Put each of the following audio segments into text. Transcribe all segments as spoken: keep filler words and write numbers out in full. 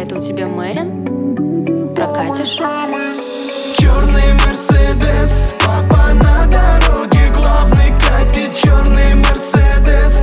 Это у тебя Мэрин? Прокатишь? Черный Мерседес, папа на дороге главный катит. Черный Мерседес,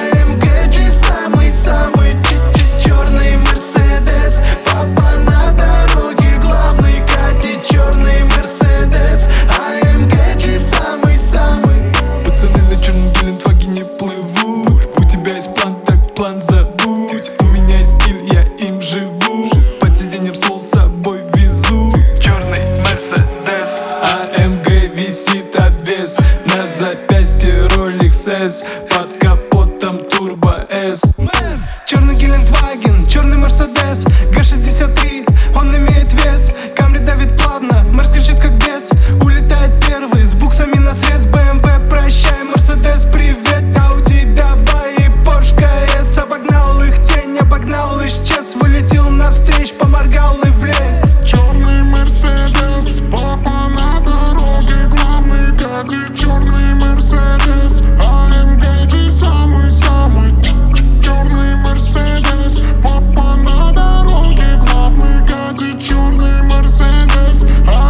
АМГ самый-самый. Черный Мерседес, папа на дороге главный катит. Черный Мерседес, АМГ самый-самый. Пацаны на черном Гелендвагене плывут. У тебя есть план, так план забудь. У меня есть стиль, я им живу. Под сиденьем ствол с собой везу. Черный Мерседес, АМГ висит обвес. На запястье Rolex S, под капотом Turbo S. Черный Гелендваген, черный Мерседес, Г шестьдесят три, он имеет вес. Камри давит плавно, Мерс кричит как бес. Улетает первый, с буксами на срез. бэ эм вэ, прощай, Мерседес, привет. Ауди, давай, и Порш ка эс. Обогнал их тень, обогнал, исчез. Вылетел навстречь, поморгал и влез. Черный Мерседес, папа на дороге главный катит. Черный Мерседес, АМГ самый-самый. Черный Мерседес, папа на дороге главный катит. Черный Мерседес,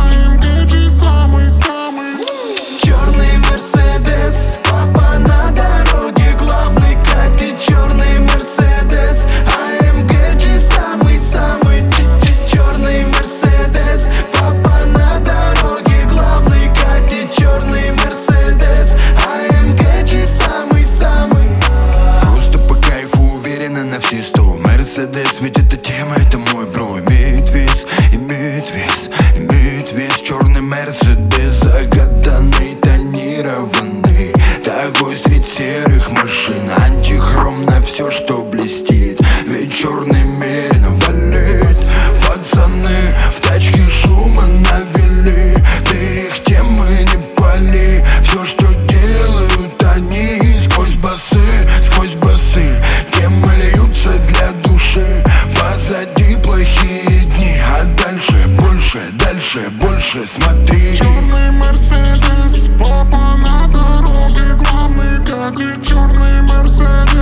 АМГ самый-самый. Черный Мерседес, папа на дороге главный катит. Черный Мерседес, АМГ самый-самый. Черный Мерседес, папа на дороге главный катит. Черный Мерседес, АМГ самый-самый. Просто по кайфу уверенно на все сто. Мерседес, ведь эта тема, это мой бро. Имеет вес, имеет вес, имеет вес. Черный Мерседес, загаданный, тонированный. Такой среди серых машин. Антихром на все, что блестит. Ведь черный мерно валит. Пацаны в тачке шума навели. Ты их темы не пали. Все, что делают они, сквозь басы, сквозь басы. Темы льются для души. Позади плохие дни, а дальше больше, дальше больше. Смотри. Черный Мерседес, папа на дороге главный катит. Черный Мерседес.